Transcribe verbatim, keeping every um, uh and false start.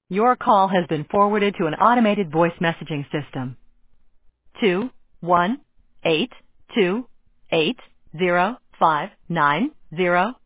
Your call has been forwarded to an automated voice messaging system. Two one eight two eight zero five nine zero